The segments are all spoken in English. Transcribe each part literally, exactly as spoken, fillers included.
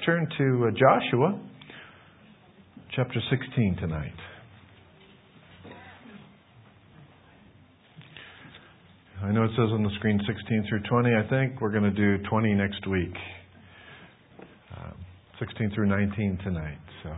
turn to uh, Joshua, chapter sixteen tonight. I know it says on the screen sixteen through twenty. I think we're going to do twenty next week. Uh, sixteen through nineteen tonight. So,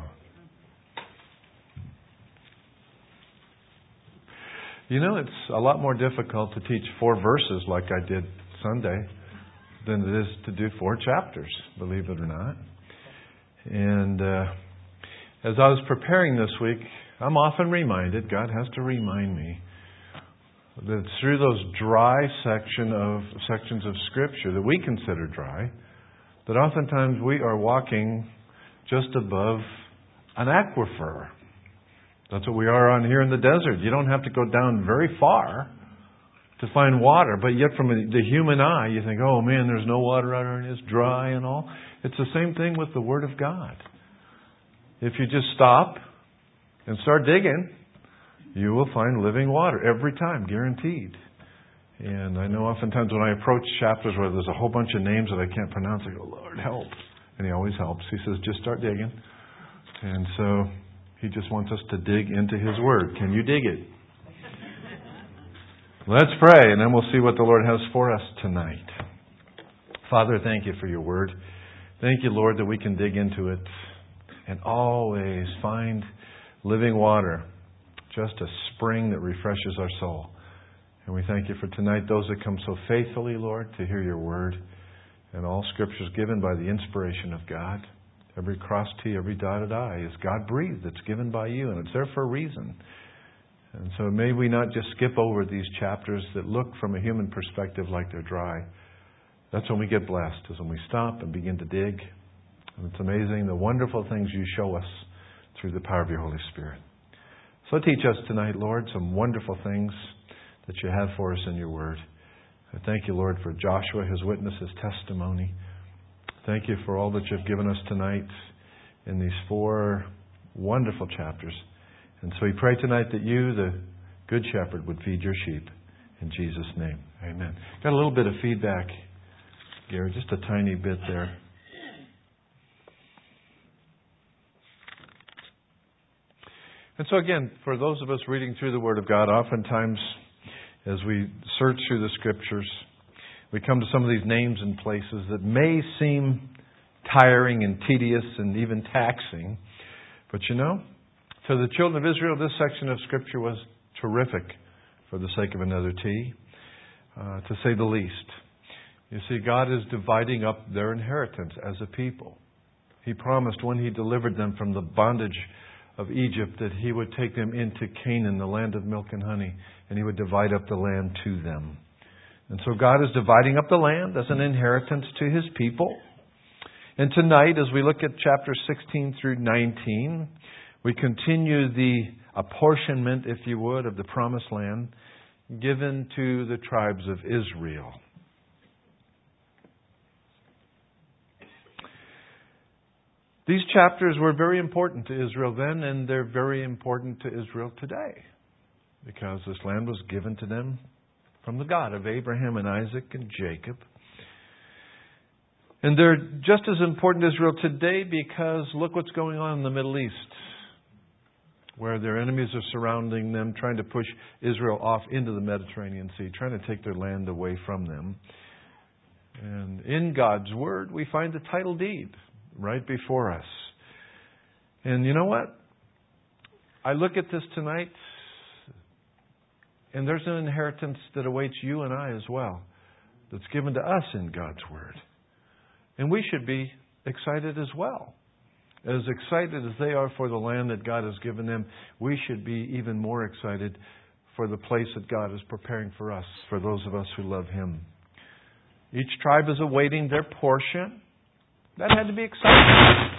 you know, it's a lot more difficult to teach four verses like I did Sunday than it is to do four chapters, believe it or not. And uh, as I was preparing this week, I'm often reminded, God has to remind me, that through those dry section of sections of Scripture that we consider dry, that oftentimes we are walking just above an aquifer. That's what we are on here in the desert. You don't have to go down very far to find water, but yet from the human eye, you think, oh man, there's no water out here and it's dry and all. It's the same thing with the Word of God. If you just stop and start digging, you will find living water every time, guaranteed. And I know oftentimes when I approach chapters where there's a whole bunch of names that I can't pronounce, I go, Lord, help. And He always helps. He says, just start digging. And so He just wants us to dig into His Word. Can you dig it? Let's pray, and then we'll see what the Lord has for us tonight. Father, thank You for Your Word. Thank You, Lord, that we can dig into it and always find living water, just a spring that refreshes our soul. And we thank You for tonight, those that come so faithfully, Lord, to hear Your Word. And all Scripture is given by the inspiration of God. Every cross T, every dotted I is God-breathed. It's given by You, and it's there for a reason. And so may we not just skip over these chapters that look from a human perspective like they're dry. That's when we get blessed, is when we stop and begin to dig. And it's amazing the wonderful things You show us through the power of Your Holy Spirit. So teach us tonight, Lord, some wonderful things that You have for us in Your Word. I thank You, Lord, for Joshua, his witness, his testimony. Thank You for all that You've given us tonight in these four wonderful chapters. And so we pray tonight that You, the Good Shepherd, would feed Your sheep. In Jesus' name, amen. Got a little bit of feedback, Gary, just a tiny bit there. And so again, for those of us reading through the Word of God, oftentimes as we search through the Scriptures, we come to some of these names and places that may seem tiring and tedious and even taxing. But you know, to the children of Israel, this section of Scripture was terrific, for the sake of another T, uh, to say the least. You see, God is dividing up their inheritance as a people. He promised when He delivered them from the bondage of Egypt that He would take them into Canaan, the land of milk and honey, and He would divide up the land to them. And so God is dividing up the land as an inheritance to His people. And tonight, as we look at chapters sixteen through nineteen, we continue the apportionment, if you would, of the promised land given to the tribes of Israel. These chapters were very important to Israel then, and they're very important to Israel today, because this land was given to them from the God of Abraham and Isaac and Jacob. And they're just as important to Israel today because look what's going on in the Middle East, where their enemies are surrounding them, trying to push Israel off into the Mediterranean Sea, trying to take their land away from them. And in God's Word, we find the title deed right before us. And you know what? I look at this tonight, and there's an inheritance that awaits you and I as well, that's given to us in God's Word. And we should be excited as well. As excited as they are for the land that God has given them, we should be even more excited for the place that God is preparing for us, for those of us who love Him. Each tribe is awaiting their portion. That had to be exciting.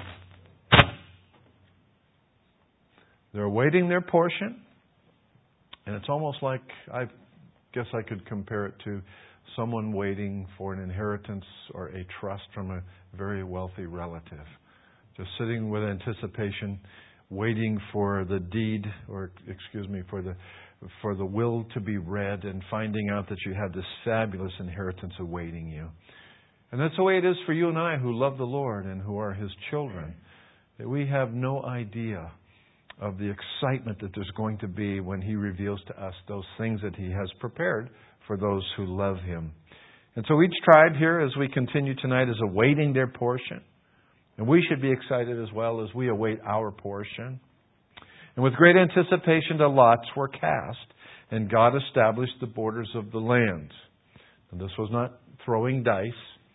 They're awaiting their portion. And it's almost like, I guess I could compare it to someone waiting for an inheritance or a trust from a very wealthy relative. Just sitting with anticipation, waiting for the deed, or excuse me, for the for the will to be read, and finding out that you have this fabulous inheritance awaiting you. And that's the way it is for you and I who love the Lord and who are His children. That we have no idea of the excitement that there's going to be when He reveals to us those things that He has prepared for those who love Him. And so each tribe here, as we continue tonight, is awaiting their portion. And we should be excited as well as we await our portion. And with great anticipation, the lots were cast, and God established the borders of the land. And this was not throwing dice,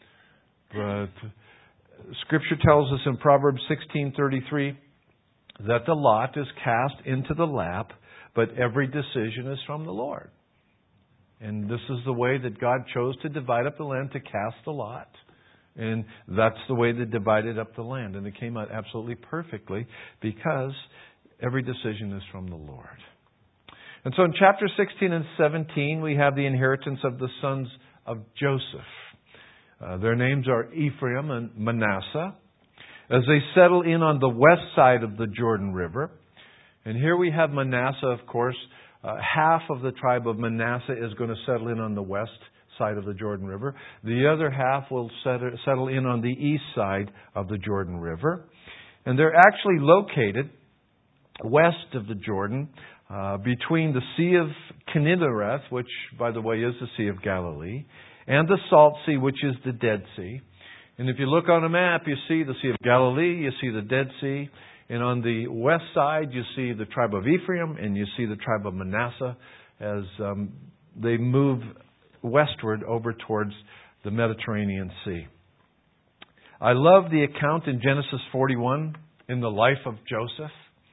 but Scripture tells us in Proverbs sixteen thirty-three that the lot is cast into the lap, but every decision is from the Lord. And this is the way that God chose to divide up the land, to cast the lot. And that's the way they divided up the land. And it came out absolutely perfectly because every decision is from the Lord. And so in chapter sixteen and seventeen, we have the inheritance of the sons of Joseph. Uh, their names are Ephraim and Manasseh, as they settle in on the west side of the Jordan River. And here we have Manasseh, of course. Uh, half of the tribe of Manasseh is going to settle in on the west side of the Jordan River. The other half will settle, settle in on the east side of the Jordan River. And they're actually located west of the Jordan, uh, between the Sea of Kinnereth, which, by the way, is the Sea of Galilee, and the Salt Sea, which is the Dead Sea. And if you look on a map, you see the Sea of Galilee, you see the Dead Sea, and on the west side, you see the tribe of Ephraim, and you see the tribe of Manasseh as um, they move westward over towards the Mediterranean Sea. I love the account in Genesis forty-one in the life of Joseph.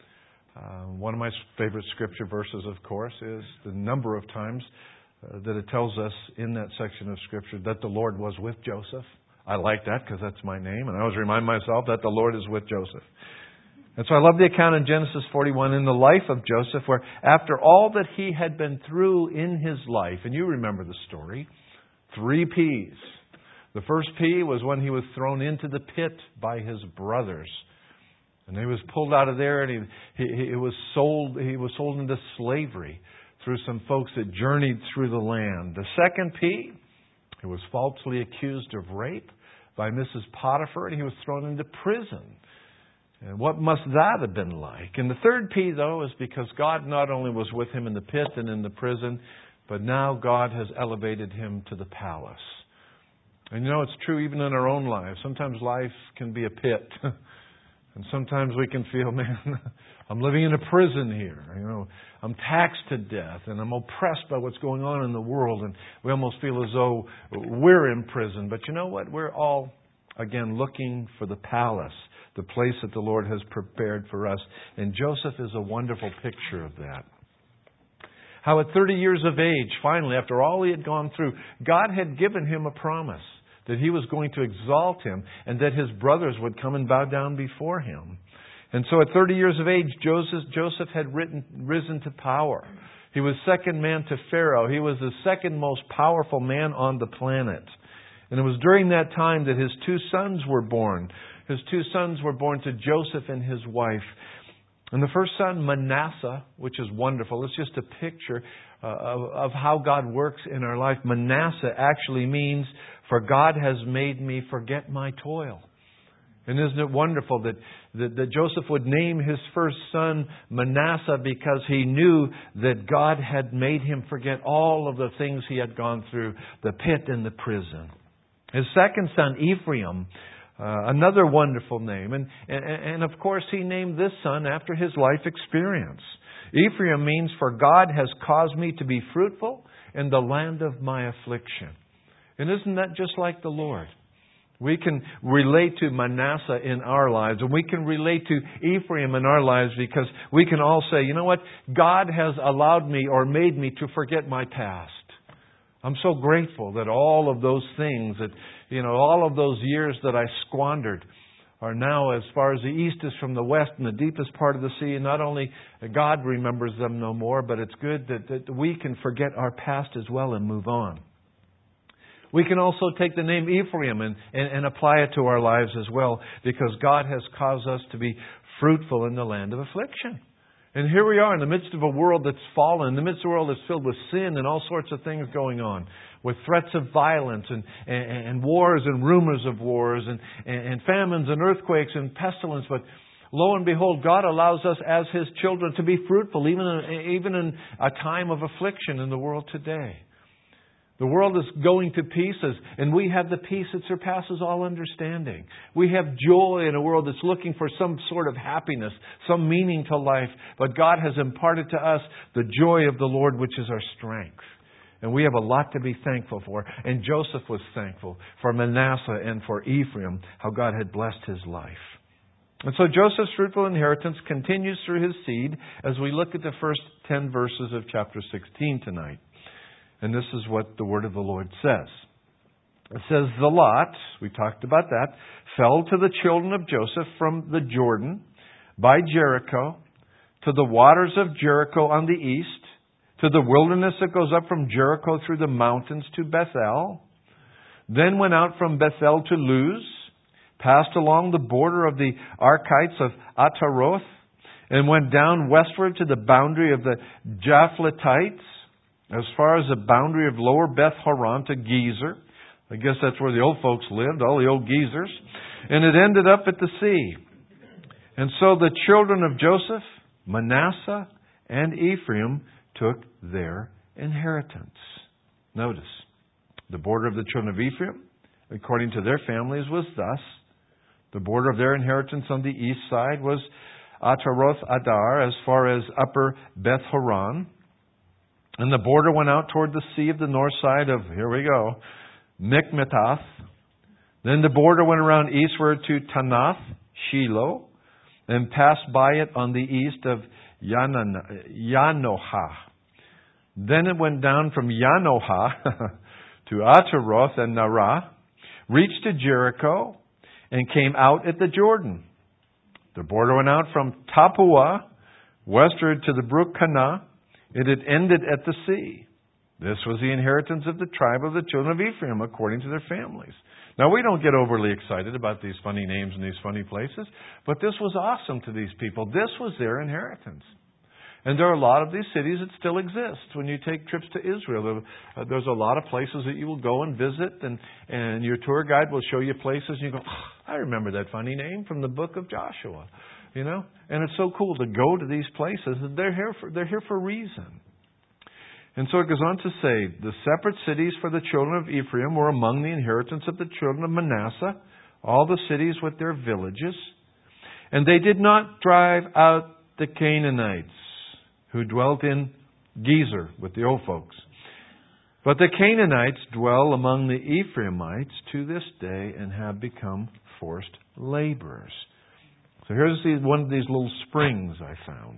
Uh, one of my favorite scripture verses, of course, is the number of times uh, that it tells us in that section of Scripture that the Lord was with Joseph. I like that because that's my name, and I always remind myself that the Lord is with Joseph. And so I love the account in Genesis forty-one in the life of Joseph, where after all that he had been through in his life, and you remember the story, three P's. The first P was when he was thrown into the pit by his brothers. And he was pulled out of there, and he, he, he was sold. He was sold into slavery through some folks that journeyed through the land. The second P, he was falsely accused of rape by Missus Potiphar, and he was thrown into prison. And what must that have been like? And the third P, though, is because God not only was with him in the pit and in the prison, but now God has elevated him to the palace. And you know, it's true even in our own lives. Sometimes life can be a pit. And sometimes we can feel, man, I'm living in a prison here. You know, I'm taxed to death, and I'm oppressed by what's going on in the world. And we almost feel as though we're in prison. But you know what? We're all, again, looking for the palace, the place that the Lord has prepared for us. And Joseph is a wonderful picture of that. How at thirty years of age, finally, after all he had gone through, God had given him a promise that he was going to exalt him and that his brothers would come and bow down before him. And so at thirty years of age, Joseph, Joseph had written, risen to power. He was second man to Pharaoh. He was the second most powerful man on the planet. And it was during that time that his two sons were born. His two sons were born to Joseph and his wife. And the first son, Manasseh, which is wonderful. It's just a picture uh, of, of how God works in our life. Manasseh actually means, for God has made me forget my toil. And isn't it wonderful that, that, that Joseph would name his first son Manasseh because he knew that God had made him forget all of the things he had gone through, the pit and the prison. His second son, Ephraim, Uh, another wonderful name. And, and, and of course, he named this son after his life experience. Ephraim means, for God has caused me to be fruitful in the land of my affliction. And isn't that just like the Lord? We can relate to Manasseh in our lives, and we can relate to Ephraim in our lives, because we can all say, you know what? God has allowed me or made me to forget my past. I'm so grateful that all of those things, that you know, all of those years that I squandered are now as far as the east is from the west, in the deepest part of the sea. And not only God remembers them no more, but it's good that, that we can forget our past as well and move on. We can also take the name Ephraim and, and, and apply it to our lives as well, because God has caused us to be fruitful in the land of affliction. And here we are in the midst of a world that's fallen, in the midst of a world that's filled with sin and all sorts of things going on, with threats of violence and, and, and wars and rumors of wars and, and, and famines and earthquakes and pestilence. But lo and behold, God allows us as His children to be fruitful, even in, even in a time of affliction in the world today. The world is going to pieces, and we have the peace that surpasses all understanding. We have joy in a world that's looking for some sort of happiness, some meaning to life. But God has imparted to us the joy of the Lord, which is our strength. And we have a lot to be thankful for. And Joseph was thankful for Manasseh and for Ephraim, how God had blessed his life. And so Joseph's fruitful inheritance continues through his seed as we look at the first ten verses of chapter sixteen tonight. And this is what the word of the Lord says. It says, the lot, we talked about that, fell to the children of Joseph from the Jordan by Jericho to the waters of Jericho on the east, to the wilderness that goes up from Jericho through the mountains to Bethel, then went out from Bethel to Luz, passed along the border of the Archites of Ataroth, and went down westward to the boundary of the Japhletites, as far as the boundary of lower Beth Horon to Gezer. I guess that's where the old folks lived, all the old geezers. And it ended up at the sea. And so the children of Joseph, Manasseh, and Ephraim took their inheritance. Notice, the border of the children of Ephraim, according to their families, was thus. The border of their inheritance on the east side was Ataroth Adar, as far as upper Beth Horon. And the border went out toward the sea of the north side of, here we go, Mikmetath. Then the border went around eastward to Tanath, Shiloh, and passed by it on the east of Yanohah. Then it went down from Yanohah to Ataroth and Narah, reached to Jericho, and came out at the Jordan. The border went out from Tapua, westward to the brook Kanah. It had ended at the sea. This was the inheritance of the tribe of the children of Ephraim, according to their families. Now, we don't get overly excited about these funny names and these funny places, but this was awesome to these people. This was their inheritance. And there are a lot of these cities that still exist. When you take trips to Israel, there's a lot of places that you will go and visit, and, and your tour guide will show you places, and you go, oh, I remember that funny name from the book of Joshua. You know, and it's so cool to go to these places. They're here for they're here for a reason. And so it goes on to say, the separate cities for the children of Ephraim were among the inheritance of the children of Manasseh, all the cities with their villages. And they did not drive out the Canaanites who dwelt in Gezer with the old folks. But the Canaanites dwell among the Ephraimites to this day and have become forced laborers. So here's one of these little springs I found.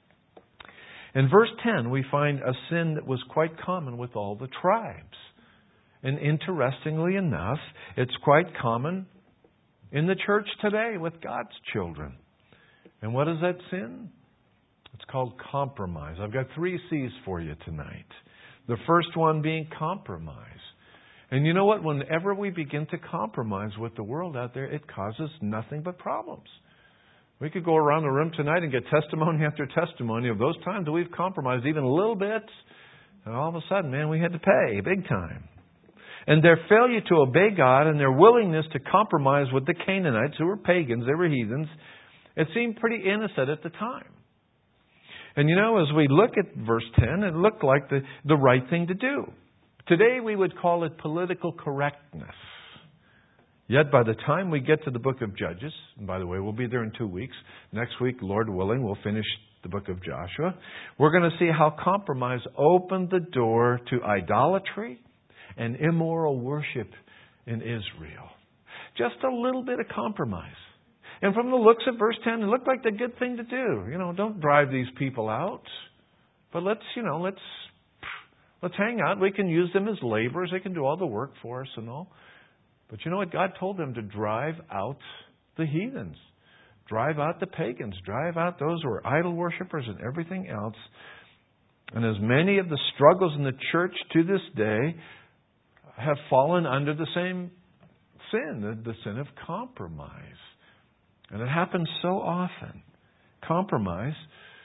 In verse ten, we find a sin that was quite common with all the tribes. And interestingly enough, it's quite common in the church today with God's children. And what is that sin? It's called compromise. I've got three C's for you tonight. The first one being compromise. And you know what? Whenever we begin to compromise with the world out there, it causes nothing but problems. We could go around the room tonight and get testimony after testimony of those times that we've compromised even a little bit. And all of a sudden, man, we had to pay big time. And their failure to obey God and their willingness to compromise with the Canaanites, who were pagans, they were heathens, it seemed pretty innocent at the time. And you know, as we look at verse ten, it looked like the, the right thing to do. Today we would call it political correctness. Yet by the time we get to the book of Judges, and by the way, we'll be there in two weeks. Next week, Lord willing, we'll finish the book of Joshua. We're going to see how compromise opened the door to idolatry and immoral worship in Israel. Just a little bit of compromise. And from the looks of verse ten, it looked like the good thing to do. You know, don't drive these people out. But let's, you know, let's let's hang out. We can use them as laborers. They can do all the work for us and all. But you know what? God told them to drive out the heathens. Drive out the pagans. Drive out those who are idol worshippers and everything else. And as many of the struggles in the church to this day have fallen under the same sin, the, the sin of compromise. And it happens so often. Compromise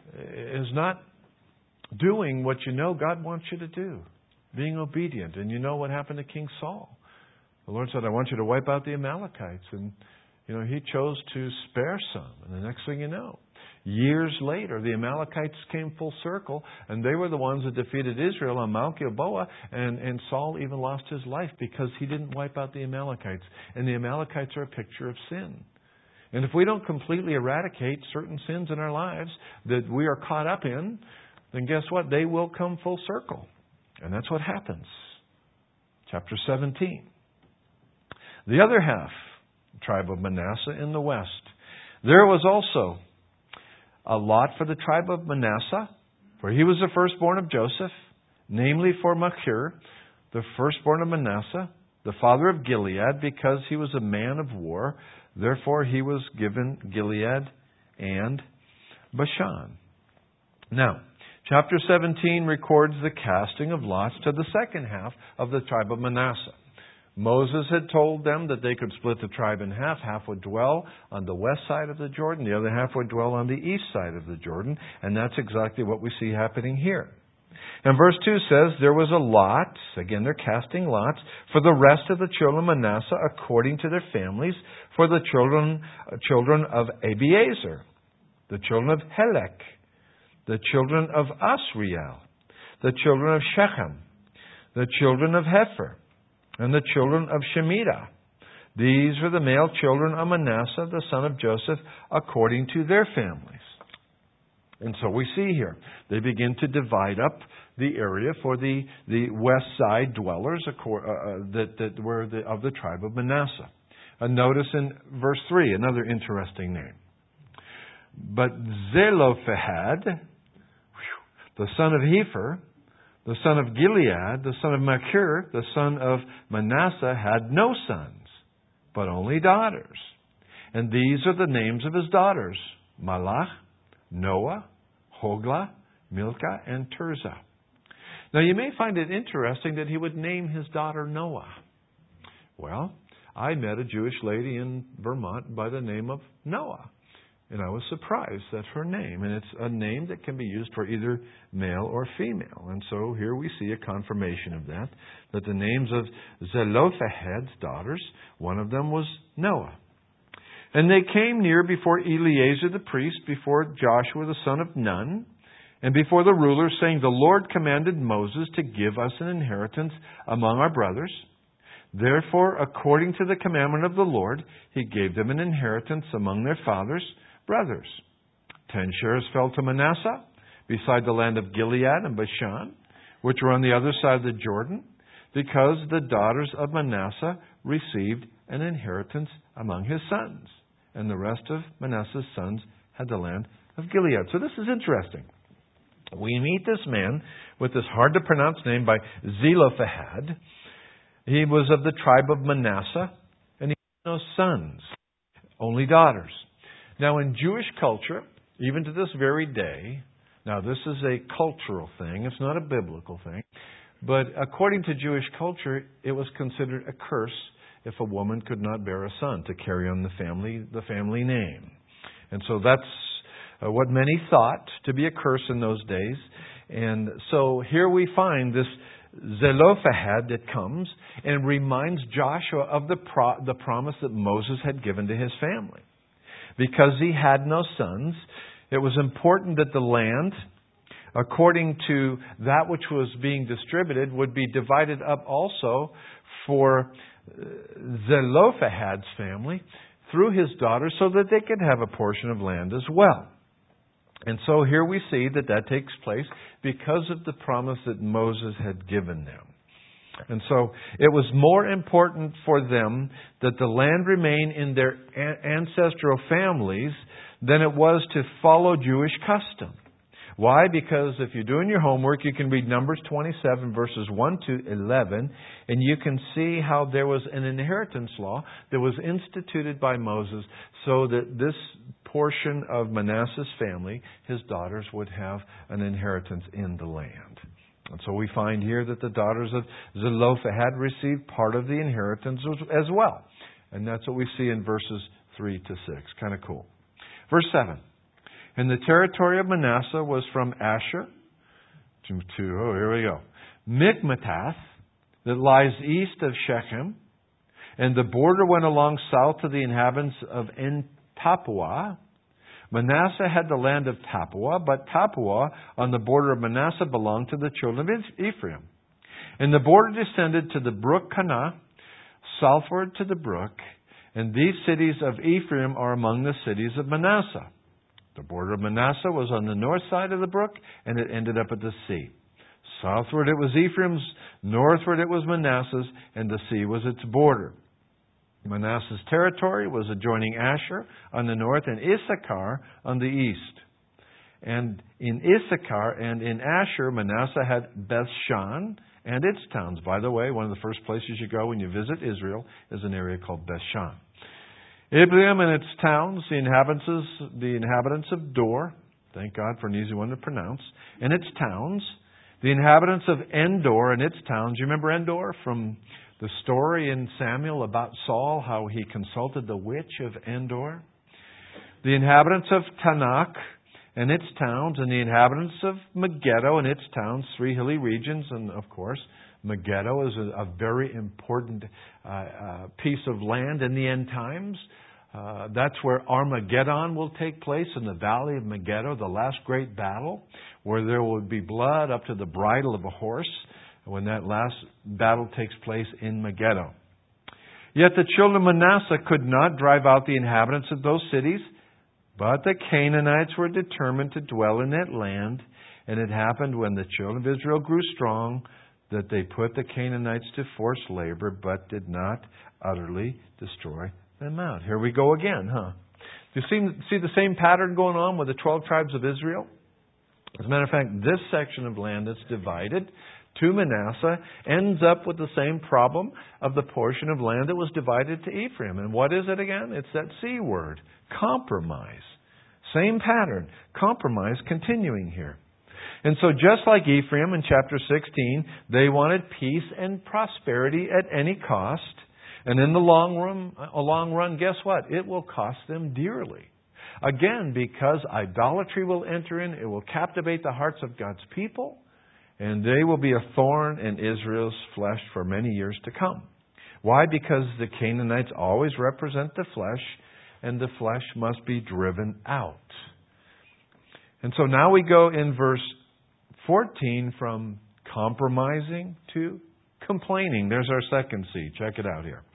is not doing what you know God wants you to do, being obedient. And you know what happened to King Saul. The Lord said, I want you to wipe out the Amalekites. And, you know, He chose to spare some. And the next thing you know, years later, the Amalekites came full circle, and they were the ones that defeated Israel on Mount Gilboa, and, and Saul even lost his life because he didn't wipe out the Amalekites. And the Amalekites are a picture of sin. And if we don't completely eradicate certain sins in our lives that we are caught up in, then guess what? They will come full circle. And that's what happens. Chapter seventeen. The other half, the tribe of Manasseh in the west. There was also a lot for the tribe of Manasseh, for he was the firstborn of Joseph, namely for Machir, the firstborn of Manasseh, the father of Gilead, because he was a man of war. Therefore he was given Gilead and Bashan. Now, chapter seventeen records the casting of lots to the second half of the tribe of Manasseh. Moses had told them that they could split the tribe in half. Half would dwell on the west side of the Jordan. The other half would dwell on the east side of the Jordan. And that's exactly what we see happening here. And verse two says, there was a lot, again they're casting lots, for the rest of the children of Manasseh according to their families, for the children, children of Abiezer, the children of Helek, the children of Asriel, the children of Shechem, the children of Hefer, and the children of Shemitah. These were the male children of Manasseh, the son of Joseph, according to their families. And so we see here, they begin to divide up the area for the, the west side dwellers uh, that, that were the, of the tribe of Manasseh. And notice in verse three, another interesting name. But Zelophehad, the son of Hepher, the son of Gilead, the son of Machir, the son of Manasseh, had no sons, but only daughters. And these are the names of his daughters: Malach, Noah, Hoglah, Milcah, and Tirzah. Now you may find it interesting that he would name his daughter Noah. Well, I met a Jewish lady in Vermont by the name of Noah. And I was surprised at her name. And it's a name that can be used for either male or female. And so here we see a confirmation of that. That the names of Zelophehad's daughters, one of them was Noah. And they came near before Eleazar the priest, before Joshua the son of Nun, and before the rulers, saying, the Lord commanded Moses to give us an inheritance among our brothers. Therefore, according to the commandment of the Lord, He gave them an inheritance among their fathers' brothers. Ten shares fell to Manasseh, beside the land of Gilead and Bashan, which were on the other side of the Jordan, because the daughters of Manasseh received an inheritance among his sons. And the rest of Manasseh's sons had the land of Gilead. So this is interesting. We meet this man with this hard-to-pronounce name by Zelophehad. He was of the tribe of Manasseh, and he had no sons, only daughters. Now, in Jewish culture, even to this very day, now this is a cultural thing, it's not a biblical thing, but according to Jewish culture, it was considered a curse if a woman could not bear a son, to carry on the family, the family name. And so that's uh, what many thought to be a curse in those days. And so here we find this Zelophehad that comes and reminds Joshua of the pro- the promise that Moses had given to his family. Because he had no sons, it was important that the land, according to that which was being distributed, would be divided up also for Zelophehad's family through his daughters, so that they could have a portion of land as well. And so here we see that that takes place because of the promise that Moses had given them. And so it was more important for them that the land remain in their ancestral families than it was to follow Jewish custom. Why? Because if you're doing your homework, you can read Numbers twenty-seven, verses one to eleven, and you can see how there was an inheritance law that was instituted by Moses so that this portion of Manasseh's family, his daughters, would have an inheritance in the land. And so we find here that the daughters of Zelophehad received part of the inheritance as well. And that's what we see in verses three to six. Kind of cool. Verse seven. And the territory of Manasseh was from Asher to, to oh, here we go, Mikmatath, that lies east of Shechem. And the border went along south to the inhabitants of En-Tappuah. Manasseh had the land of Tappuah, but Tappuah on the border of Manasseh belonged to the children of Ephraim. And the border descended to the brook Kanah, southward to the brook, and these cities of Ephraim are among the cities of Manasseh. The border of Manasseh was on the north side of the brook, and it ended up at the sea. Southward it was Ephraim's, northward it was Manasseh's, and the sea was its border. Manasseh's territory was adjoining Asher on the north and Issachar on the east. And in Issachar and in Asher, Manasseh had Bethshan and its towns. By the way, one of the first places you go when you visit Israel is an area called Bethshan. Ibleam and its towns, the inhabitants, the inhabitants of Dor, thank God for an easy one to pronounce, and its towns, the inhabitants of Endor and its towns. You remember Endor from the story in Samuel about Saul, how he consulted the witch of Endor? The inhabitants of Tanakh and its towns, and the inhabitants of Megiddo and its towns, three hilly regions, and of course, Megiddo is a, a very important uh, uh, piece of land in the end times. Uh, that's where Armageddon will take place, in the valley of Megiddo, the last great battle, where there will be blood up to the bridle of a horse when that last battle takes place in Megiddo. Yet the children of Manasseh could not drive out the inhabitants of those cities, but the Canaanites were determined to dwell in that land. And it happened when the children of Israel grew strong that they put the Canaanites to forced labor, but did not utterly destroy them out. Here we go again, huh? Do you see, see the same pattern going on with the twelve tribes of Israel? As a matter of fact, this section of land that's divided to Manasseh ends up with the same problem of the portion of land that was divided to Ephraim. And what is it again? It's that C word, compromise. Same pattern, compromise continuing here. And so just like Ephraim in chapter sixteen, they wanted peace and prosperity at any cost. And in the long run, a long run, guess what? It will cost them dearly. Again, because idolatry will enter in, it will captivate the hearts of God's people, and they will be a thorn in Israel's flesh for many years to come. Why? Because the Canaanites always represent the flesh, and the flesh must be driven out. And so now we go in verse fourteen from compromising to complaining. There's our second C. Check it out here.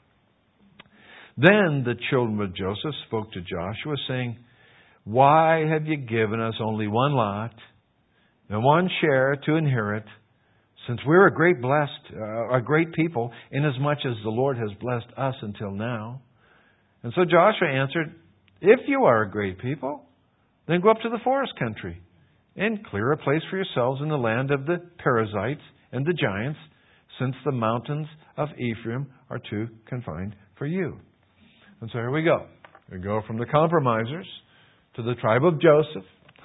Then the children of Joseph spoke to Joshua, saying, "Why have you given us only one lot and one share to inherit, since we're a great blessed, uh, a great people, inasmuch as the Lord has blessed us until now?" And so Joshua answered, "If you are a great people, then go up to the forest country and clear a place for yourselves in the land of the Perizzites and the giants, since the mountains of Ephraim are too confined for you." And so here we go. We go from the compromisers to the tribe of Joseph,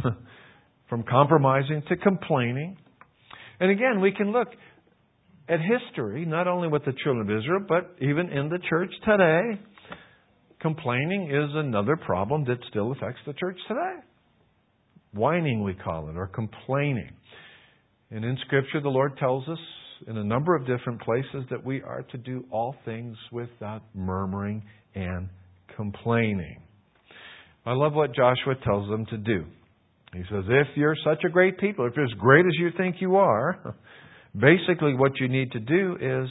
from compromising to complaining. And again, we can look at history, not only with the children of Israel, but even in the church today. Complaining is another problem that still affects the church today. Whining, we call it, or complaining. And in Scripture, the Lord tells us in a number of different places that we are to do all things without murmuring and complaining. I love what Joshua tells them to do. He says, if you're such a great people, if you're as great as you think you are, basically what you need to do is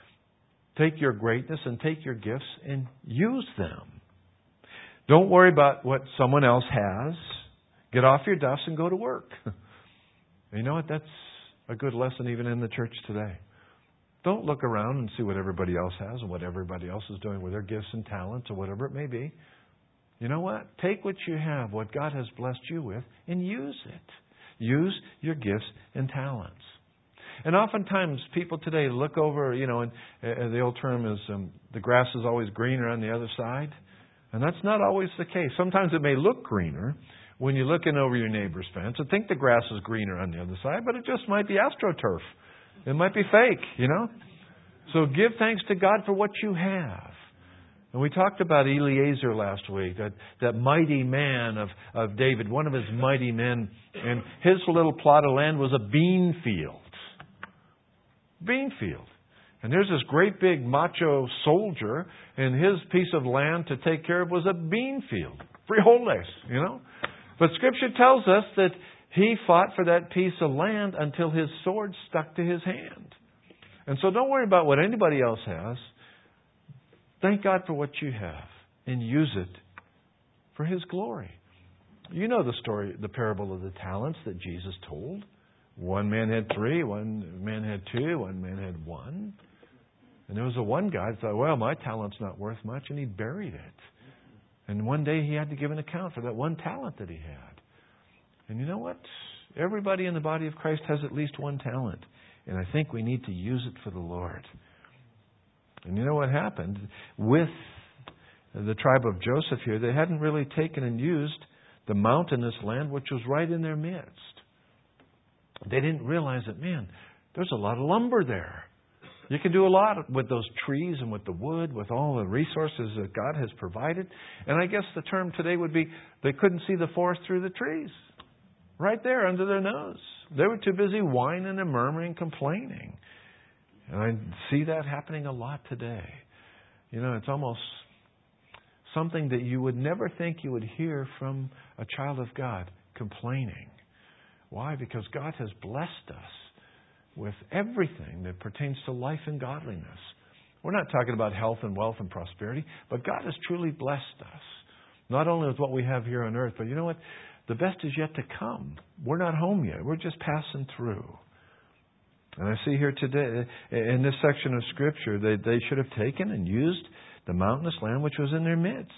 take your greatness and take your gifts and use them. Don't worry about what someone else has. Get off your duffs and go to work. You know what? That's a good lesson even in the church today. Don't look around and see what everybody else has and what everybody else is doing with their gifts and talents or whatever it may be. You know what? Take what you have, what God has blessed you with, and use it. Use your gifts and talents. And oftentimes people today look over, you know, and uh, the old term is um, the grass is always greener on the other side. And that's not always the case. Sometimes it may look greener when you're looking over your neighbor's fence and think the grass is greener on the other side, but it just might be AstroTurf. It might be fake, you know. So give thanks to God for what you have. And we talked about Eliezer last week, that, that mighty man of, of David, one of his mighty men. And his little plot of land was a bean field. Bean field. And there's this great big macho soldier, and his piece of land to take care of was a bean field. Frijoles, you know. But Scripture tells us that he fought for that piece of land until his sword stuck to his hand. And so don't worry about what anybody else has. Thank God for what you have and use it for His glory. You know the story, the parable of the talents that Jesus told. One man had three, one man had two, one man had one. And there was a one guy that thought, well, my talent's not worth much, and he buried it. And one day he had to give an account for that one talent that he had. And you know what? Everybody in the body of Christ has at least one talent. And I think we need to use it for the Lord. And you know what happened? With the tribe of Joseph here, they hadn't really taken and used the mountainous land which was right in their midst. They didn't realize that, man, there's a lot of lumber there. You can do a lot with those trees and with the wood, with all the resources that God has provided. And I guess the term today would be they couldn't see the forest through the trees. Right there under their nose. They were too busy whining and murmuring, complaining. And I see that happening a lot today. You know, it's almost something that you would never think you would hear from a child of God, complaining. Why? Because God has blessed us with everything that pertains to life and godliness. We're not talking about health and wealth and prosperity, but God has truly blessed us. Not only with what we have here on earth, but you know what? The best is yet to come. We're not home yet. We're just passing through. And I see here today, in this section of Scripture, they, they should have taken and used the mountainous land which was in their midst.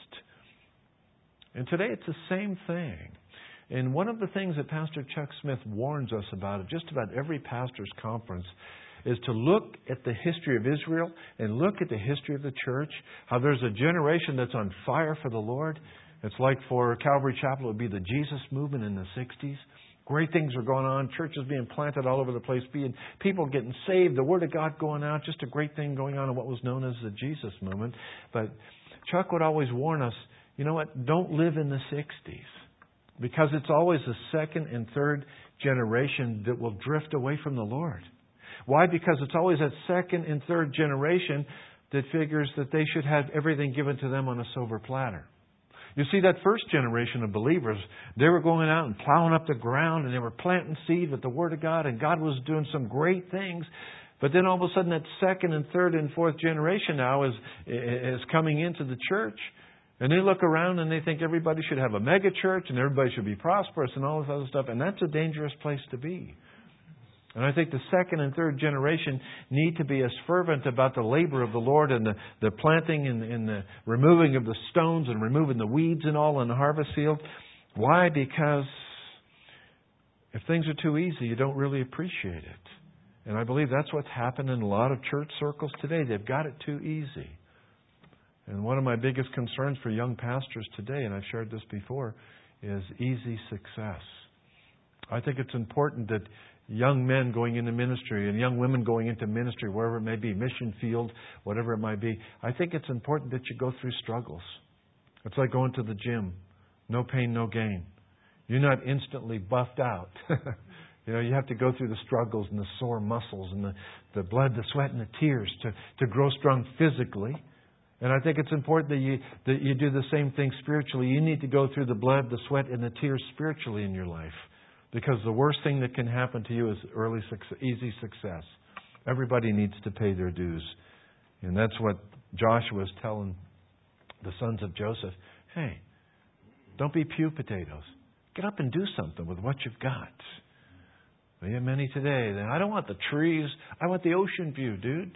And today it's the same thing. And one of the things that Pastor Chuck Smith warns us about at just about every pastor's conference is to look at the history of Israel and look at the history of the church, how there's a generation that's on fire for the Lord. It's like for Calvary Chapel, it would be the Jesus movement in the sixties. Great things are going on. Churches being planted all over the place. Being people getting saved. The Word of God going out. Just a great thing going on in what was known as the Jesus movement. But Chuck would always warn us, you know what? Don't live in the sixties. Because it's always the second and third generation that will drift away from the Lord. Why? Because it's always that second and third generation that figures that they should have everything given to them on a silver platter. You see, that first generation of believers, they were going out and plowing up the ground and they were planting seed with the Word of God, and God was doing some great things. But then all of a sudden that second and third and fourth generation now is, is coming into the church. And they look around and they think everybody should have a mega church and everybody should be prosperous and all this other stuff. And that's a dangerous place to be. And I think the second and third generation need to be as fervent about the labor of the Lord and the, the planting and, and the removing of the stones and removing the weeds and all in the harvest field. Why? Because if things are too easy, you don't really appreciate it. And I believe that's what's happened in a lot of church circles today. They've got it too easy. And one of my biggest concerns for young pastors today, and I've shared this before, is easy success. I think it's important that young men going into ministry and young women going into ministry, wherever it may be, mission field, whatever it might be, I think it's important that you go through struggles. It's like going to the gym. No pain, no gain. You're not instantly buffed out. You know, you have to go through the struggles and the sore muscles and the, the blood, the sweat, and the tears to, to grow strong physically. And I think it's important that you that you do the same thing spiritually. You need to go through the blood, the sweat, and the tears spiritually in your life. Because the worst thing that can happen to you is early success, easy success. Everybody needs to pay their dues. And that's what Joshua is telling the sons of Joseph. Hey, don't be pew potatoes. Get up and do something with what you've got. We have many today. I don't want the trees. I want the ocean view, dude.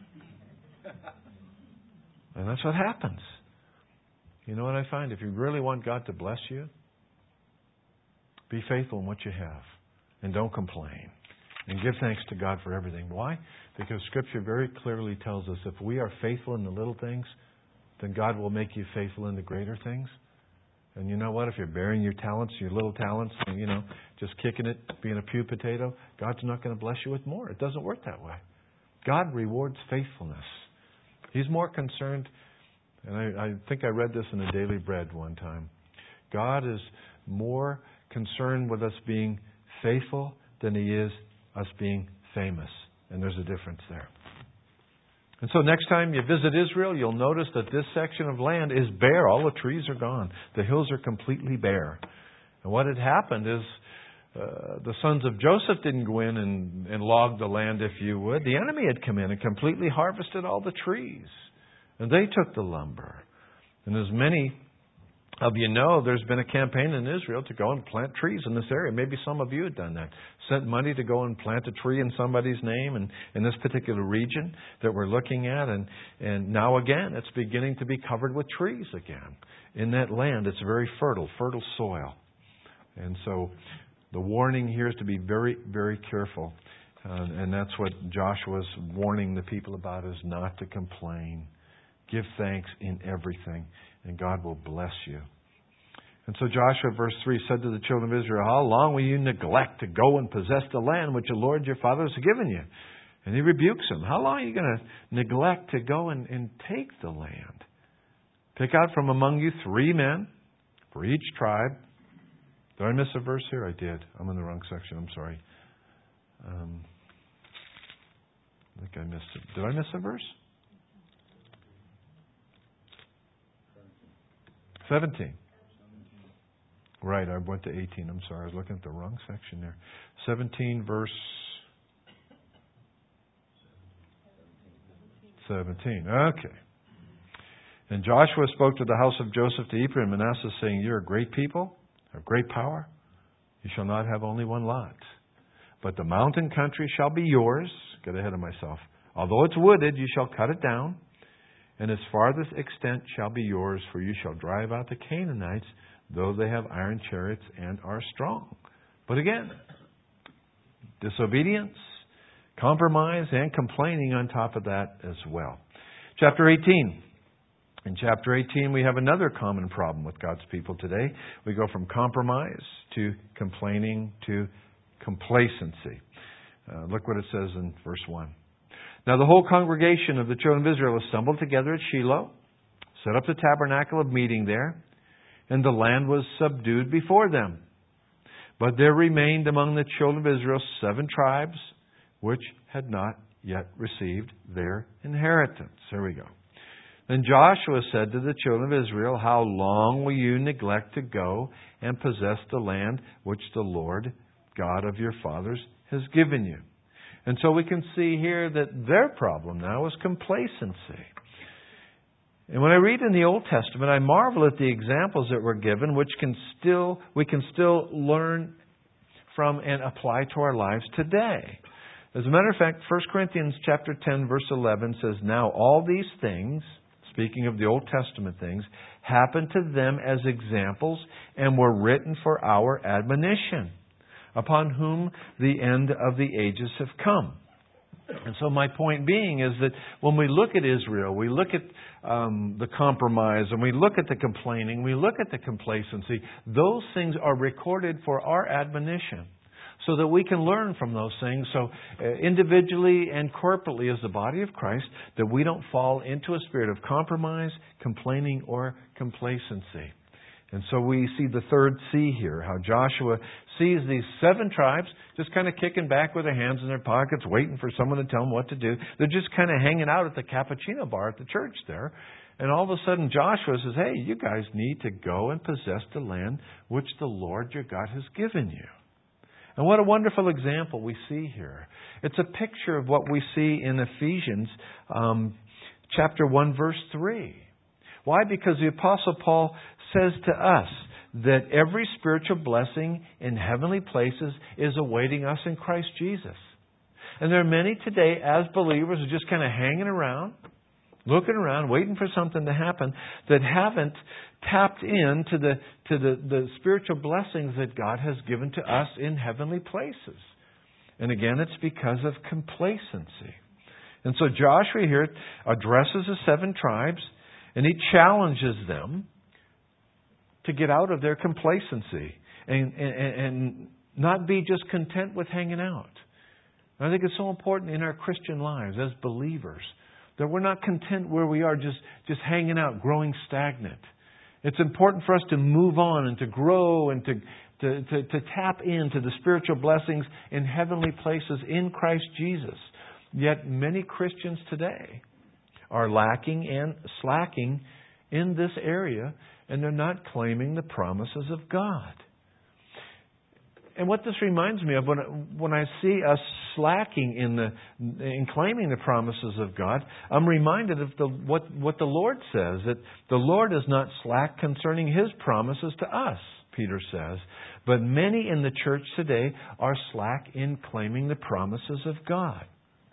And that's what happens. You know what I find? If you really want God to bless you, be faithful in what you have. And don't complain. And give thanks to God for everything. Why? Because Scripture very clearly tells us if we are faithful in the little things, then God will make you faithful in the greater things. And you know what? If you're bearing your talents, your little talents, and, you know, just kicking it, being a pew potato, God's not going to bless you with more. It doesn't work that way. God rewards faithfulness. He's more concerned And I, I think I read this in the Daily Bread one time. God is more concerned with us being faithful than He is us being famous. And there's a difference there. And so next time you visit Israel, you'll notice that this section of land is bare. All the trees are gone. The hills are completely bare. And what had happened is uh, the sons of Joseph didn't go in and, and log the land, if you would. The enemy had come in and completely harvested all the trees. And they took the lumber. And as many of you know, there's been a campaign in Israel to go and plant trees in this area. Maybe some of you had done that. Sent money to go and plant a tree in somebody's name and in this particular region that we're looking at. And, and now again, it's beginning to be covered with trees again. In that land, it's very fertile, fertile soil. And so the warning here is to be very, very careful. Uh, and that's what Joshua's warning the people about, is not to complain. Give thanks in everything, and God will bless you. And so Joshua, verse three, said to the children of Israel, how long will you neglect to go and possess the land which the Lord your Father has given you? And He rebukes them. How long are you going to neglect to go and, and take the land? Pick out from among you three men for each tribe. Did I miss a verse here? I did. I'm in the wrong section. I'm sorry. Um, I think I missed it. Did I miss a verse? seventeen. Right, I went to eighteen. I'm sorry. I was looking at the wrong section there. seventeen, verse seventeen. Okay. And Joshua spoke to the house of Joseph, to Ephraim and Manasseh, saying, you're a great people, of great power. You shall not have only one lot. But the mountain country shall be yours. Get ahead of myself. Although it's wooded, you shall cut it down. And its farthest extent shall be yours, for you shall drive out the Canaanites, though they have iron chariots and are strong. But again, disobedience, compromise, and complaining on top of that as well. Chapter eighteen. In chapter eighteen, we have another common problem with God's people today. We go from compromise to complaining to complacency. Uh, look what it says in verse one. Now the whole congregation of the children of Israel assembled together at Shiloh, set up the tabernacle of meeting there, and the land was subdued before them. But there remained among the children of Israel seven tribes which had not yet received their inheritance. Here we go. Then Joshua said to the children of Israel, how long will you neglect to go and possess the land which the Lord God of your fathers has given you? And so we can see here that their problem now is complacency. And when I read in the Old Testament, I marvel at the examples that were given, which can still we can still learn from and apply to our lives today. As a matter of fact, First Corinthians chapter ten, verse eleven says, now all these things, speaking of the Old Testament things, happened to them as examples and were written for our admonition, upon whom the end of the ages have come. And so my point being is that when we look at Israel, we look at um, the compromise, and we look at the complaining, we look at the complacency, those things are recorded for our admonition, so that we can learn from those things, so uh, individually and corporately as the body of Christ, that we don't fall into a spirit of compromise, complaining, or complacency. And so we see the third C here, how Joshua sees these seven tribes just kind of kicking back with their hands in their pockets, waiting for someone to tell them what to do. They're just kind of hanging out at the cappuccino bar at the church there. And all of a sudden Joshua says, hey, you guys need to go and possess the land which the Lord your God has given you. And what a wonderful example we see here. It's a picture of what we see in Ephesians um, chapter one, verse three. Why? Because the Apostle Paul says to us that every spiritual blessing in heavenly places is awaiting us in Christ Jesus. And there are many today as believers who are just kind of hanging around, looking around, waiting for something to happen, that haven't tapped into the to the, the spiritual blessings that God has given to us in heavenly places. And again, it's because of complacency. And so Joshua here addresses the seven tribes, and he challenges them to get out of their complacency and, and, and not be just content with hanging out. I think it's so important in our Christian lives as believers That we're not content where we are, just, just hanging out, growing stagnant. It's important for us to move on and to grow and to, to, to, to tap into the spiritual blessings in heavenly places in Christ Jesus. Yet many Christians today are lacking and slacking in this area, and they're not claiming the promises of God. And what this reminds me of, when when I see us slacking in the in claiming the promises of God, I'm reminded of the what what the Lord says, that the Lord is not slack concerning His promises to us, Peter says, but many in the church today are slack in claiming the promises of God.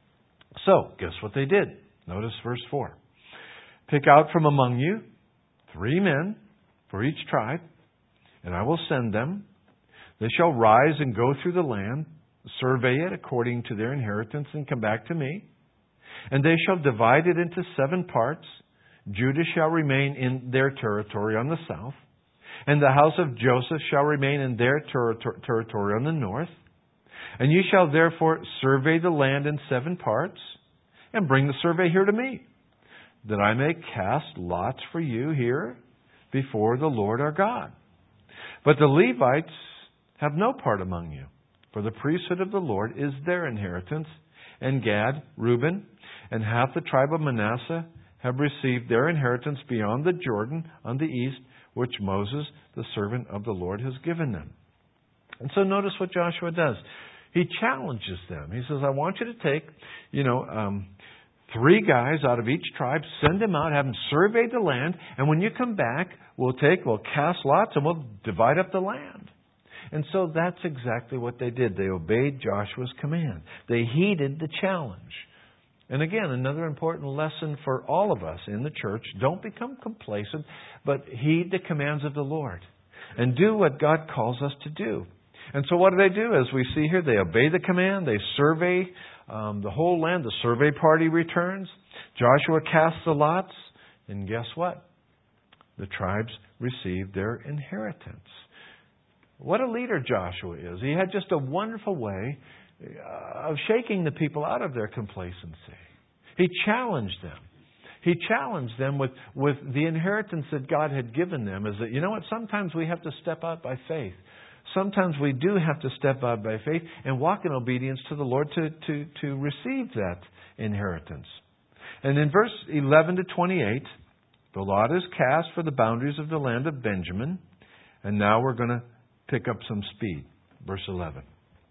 So, guess what they did? Notice verse four. Pick out from among you three men for each tribe, and I will send them. They shall rise and go through the land, survey it according to their inheritance, and come back to me. And they shall divide it into seven parts. Judah shall remain in their territory on the south, and the house of Joseph shall remain in their ter- ter- territory on the north. And you shall therefore survey the land in seven parts, and bring the survey here to me, that I may cast lots for you here before the Lord our God. But the Levites have no part among you, for the priesthood of the Lord is their inheritance, and Gad, Reuben, and half the tribe of Manasseh have received their inheritance beyond the Jordan on the east, which Moses, the servant of the Lord, has given them. And so notice what Joshua does. He challenges them. He says, I want you to take, you know, um, three guys out of each tribe, send them out, have them survey the land, and when you come back, we'll take, we'll cast lots, and we'll divide up the land. And so that's exactly what they did. They obeyed Joshua's command. They heeded the challenge. And again, another important lesson for all of us in the church: don't become complacent, but heed the commands of the Lord and do what God calls us to do. And so what do they do? As we see here, they obey the command. They survey um, the whole land. The survey party returns. Joshua casts the lots. And guess what? The tribes received their inheritance. What a leader Joshua is. He had just a wonderful way of shaking the people out of their complacency. He challenged them. He challenged them with, with the inheritance that God had given them. Is that, you know what, sometimes we have to step out by faith. Sometimes we do have to step out by faith and walk in obedience to the Lord to, to, to receive that inheritance. And in verse eleven to twenty-eight, the lot is cast for the boundaries of the land of Benjamin. And now we're going to pick up some speed. Verse eleven.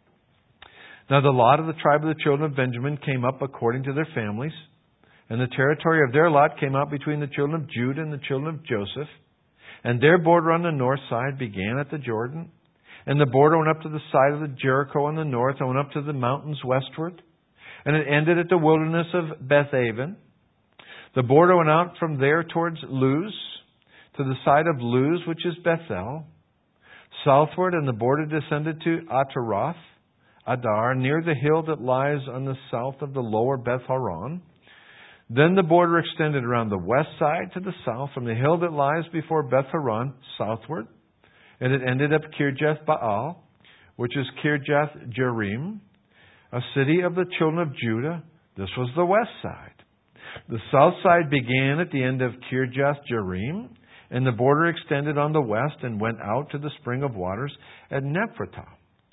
Now the lot of the tribe of the children of Benjamin came up according to their families, and the territory of their lot came out between the children of Judah and the children of Joseph. And their border on the north side began at the Jordan, and the border went up to the side of the Jericho on the north, and went up to the mountains westward, and it ended at the wilderness of Bethaven. The border went out from there towards Luz, to the side of Luz, which is Bethel, southward, and the border descended to Ataroth, Adar, near the hill that lies on the south of the lower Beth Horon. Then the border extended around the west side to the south, from the hill that lies before Beth Horon, southward, and it ended at Kirjath Baal, which is Kirjath Jearim, a city of the children of Judah. This was the west side. The south side began at the end of Kirjath Jearim, and the border extended on the west and went out to the spring of waters at Nephratah.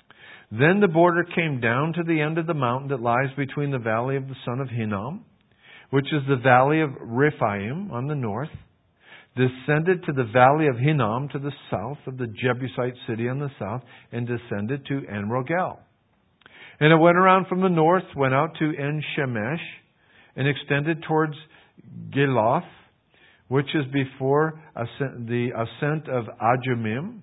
Then the border came down to the end of the mountain that lies between the valley of the son of Hinnom, which is the valley of Rephaim on the north, descended to the valley of Hinnom to the south of the Jebusite city on the south, and descended to En-Rogel. And it went around from the north, went out to En-Shemesh, and extended towards Geloth, which is before the ascent of Ajumim,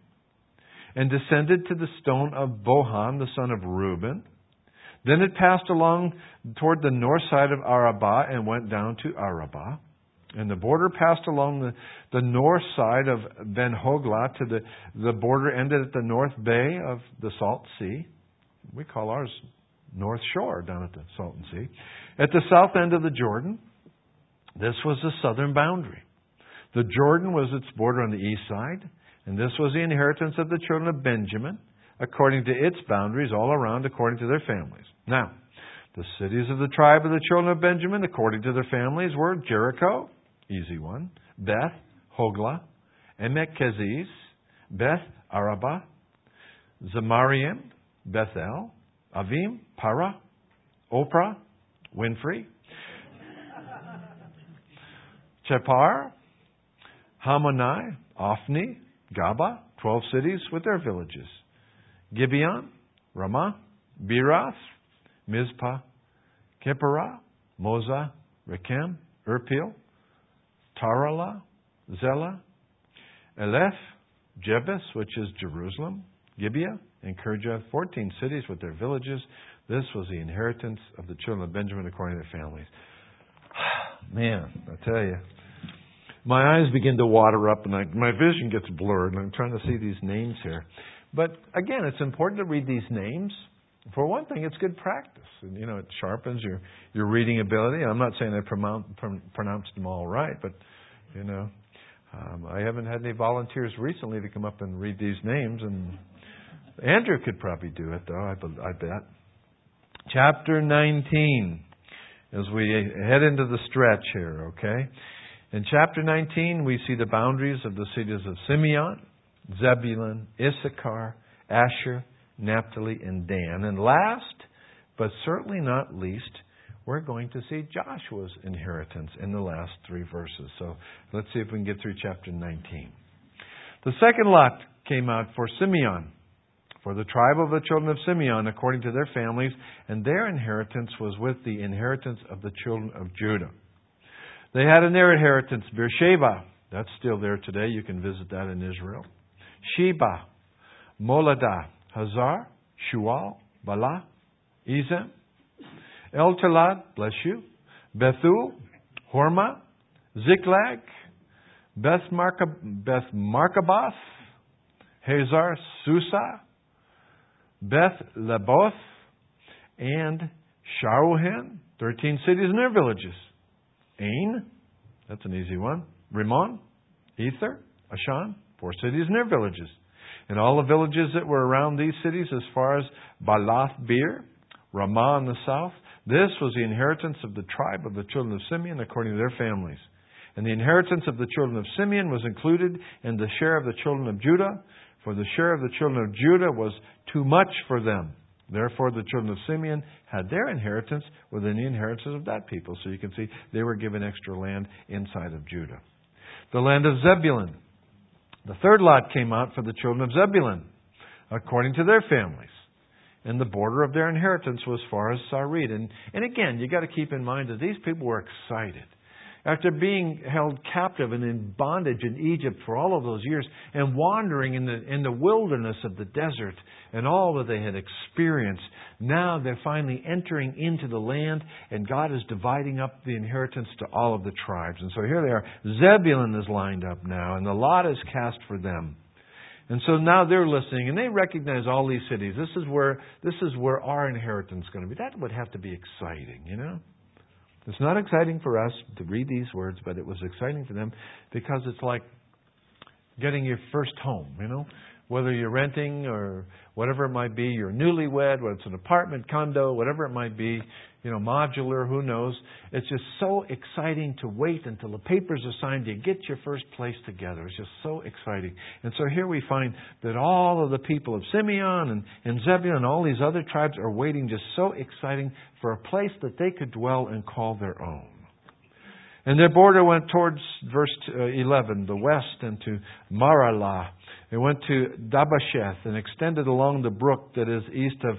and descended to the stone of Bohan, the son of Reuben. Then it passed along toward the north side of Arabah and went down to Arabah. And the border passed along the, the north side of Ben-Hoglah to the, the border ended at the north bay of the Salt Sea. We call ours North Shore down at the Salton Sea. At the south end of the Jordan, this was the southern boundary. The Jordan was its border on the east side, and this was the inheritance of the children of Benjamin, according to its boundaries all around, according to their families. Now, The cities of the tribe of the children of Benjamin, according to their families, were Jericho, easy one, Beth, Hoglah, Emek Keziz, Beth Arabah, Zemaraim, Bethel, Avim, Para, Oprah, Winfrey, Chephar, Hamonai, Ophni, Gaba, twelve cities with their villages. Gibeon, Ramah, Berath, Mizpah, Kipparah, Moza, Rechem, Irpil, Tarala, Zelah, Eleph, Jebus, which is Jerusalem, Gibeah, and Kirjath, fourteen cities with their villages. This was the inheritance of the children of Benjamin according to their families. Man, I tell you, my eyes begin to water up and I, my vision gets blurred and I'm trying to see these names here. But again, it's important to read these names. For one thing, it's good practice. And, you know, it sharpens your, your reading ability. I'm not saying I pronounce, pronounced them all right, but, you know, um, I haven't had any volunteers recently to come up and read these names. And Andrew could probably do it, though, I, I bet. Chapter nineteen, as we head into the stretch here, okay? In chapter nineteen, we see the boundaries of the cities of Simeon, Zebulun, Issachar, Asher, Naphtali, and Dan. And last, but certainly not least, we're going to see Joshua's inheritance in the last three verses. So let's see if we can get through chapter nineteen. The second lot came out for Simeon, for the tribe of the children of Simeon, according to their families, and their inheritance was with the inheritance of the children of Judah. They had in their inheritance Beersheba. That's still there today. You can visit that in Israel. Sheba, Moladah, Hazar, Shual, Bala, Ezem, El Talad, bless you, Bethul, Hormah, Ziklag, Beth Markaboth, Hazar, Susa, Beth Leboth, and Sharuhen, thirteen cities and their villages. Ain, that's an easy one. Rimmon, Ether, Ashan, four cities and their villages. And all the villages that were around these cities as far as Balath Beer, Ramah in the south, this was the inheritance of the tribe of the children of Simeon according to their families. And the inheritance of the children of Simeon was included in the share of the children of Judah, for the share of the children of Judah was too much for them. Therefore, the children of Simeon had their inheritance within the inheritance of that people. So you can see they were given extra land inside of Judah. The land of Zebulun. The third lot came out for the children of Zebulun, according to their families. And the border of their inheritance was as far as Sarid. And, and again, you've got to keep in mind that these people were excited. After being held captive and in bondage in Egypt for all of those years and wandering in the in the wilderness of the desert and all that they had experienced, now they're finally entering into the land and God is dividing up the inheritance to all of the tribes. And so here they are. Zebulun is lined up now and the lot is cast for them. And so now they're listening and they recognize all these cities. This is where this is where our inheritance is going to be. That would have to be exciting, you know. It's not exciting for us to read these words, but it was exciting for them because it's like getting your first home, you know. Whether you're renting or whatever it might be, you're newlywed, whether it's an apartment, condo, whatever it might be, you know, modular, who knows. It's just so exciting to wait until the papers are signed. You get your first place together. It's just so exciting. And so here we find that all of the people of Simeon and, and Zebulun and all these other tribes are waiting, just so exciting for a place that they could dwell and call their own. And their border went towards, verse eleven, the west, and to Maralah. It went to Dabasheth and extended along the brook that is east of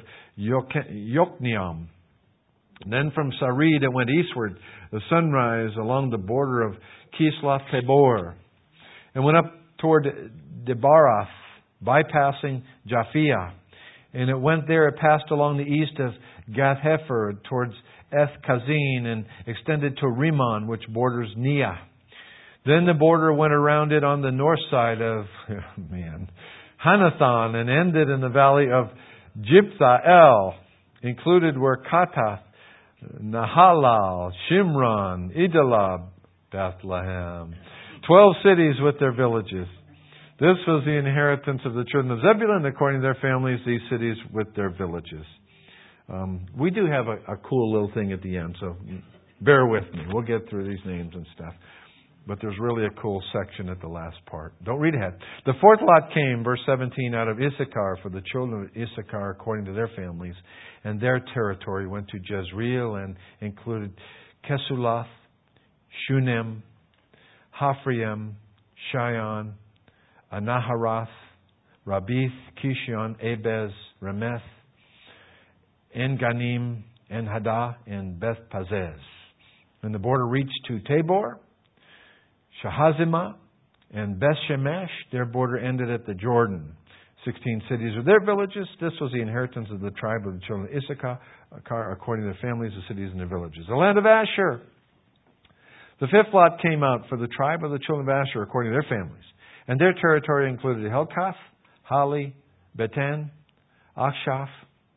Yokneam. Then from Sarid it went eastward, the sunrise along the border of Kisloth Tabor, and went up toward Debarath, bypassing Japhia. And it went there, it passed along the east of Gath-Hefer towards Eth-Kazin and extended to Rimmon, which borders Neah. Then the border went around it on the north side of, oh man, Hanathon and ended in the valley of Jiptha-El. Included were Katath, Nahalal, Shimron, Idalab, Bethlehem. Twelve cities with their villages. This was the inheritance of the children of Zebulun according to their families, these cities with their villages. Um, we do have a, a cool little thing at the end, so bear with me. We'll get through these names and stuff. But there's really a cool section at the last part. Don't read ahead. The fourth lot came, verse seventeen, out of Issachar for the children of Issachar according to their families. And their territory went to Jezreel and included Kesulath, Shunem, Haphraim, Shion, Anaharath, Rabith, Kishon, Abez, Remeth, En-Ganim, En-Hadah, and Beth-Pazez. And the border reached to Tabor, Shahazimah, and Beth-Shemesh. Their border ended at the Jordan. Sixteen cities with their villages. This was the inheritance of the tribe of the children of Issachar, according to their families, the cities and their villages. The land of Asher. The fifth lot came out for the tribe of the children of Asher, according to their families. And their territory included Helkath, Hali, Beten, Achshaph,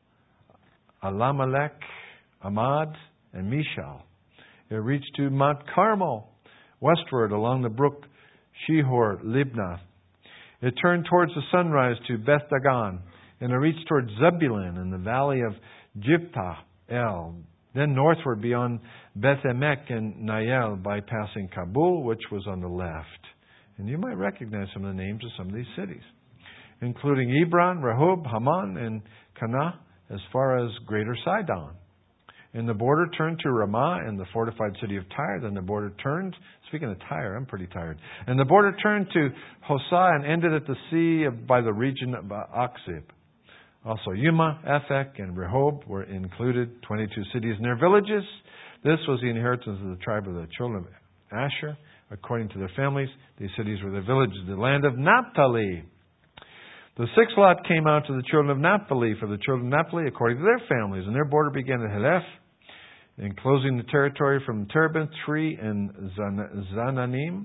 Alamelech, Amad, and Mishal. It reached to Mount Carmel, westward along the brook Shihor, Libnath. It turned towards the sunrise to Beth Dagon, and it reached towards Zebulun in the valley of Jiptah El. Then northward beyond Beth Emek and Nael, bypassing Kabul, which was on the left. And you might recognize some of the names of some of these cities, including Hebron, Rehob, Haman, and Kanah, as far as Greater Sidon. And the border turned to Ramah and the fortified city of Tyre. Then the border turned, speaking of Tyre, I'm pretty tired. And the border turned to Hosah and ended at the sea of, by the region of Akzib. Also Yuma, Aphek, and Rehob were included, twenty-two cities and their villages. This was the inheritance of the tribe of the children of Asher, according to their families. These cities were the villages of the land of Naphtali. The sixth lot came out to the children of Naphtali for the children of Naphtali according to their families, and their border began at Heleph, enclosing the territory from Terebinth Tree and Zan- Zananim,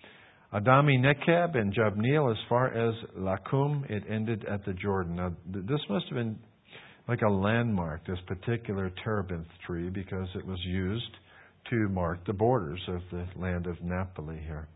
Adami Nekeb, and Jabneel as far as Lakum. It ended at the Jordan. Now, th- this must have been like a landmark, this particular Terebinth Tree, because it was used to mark the borders of the land of Naphtali here.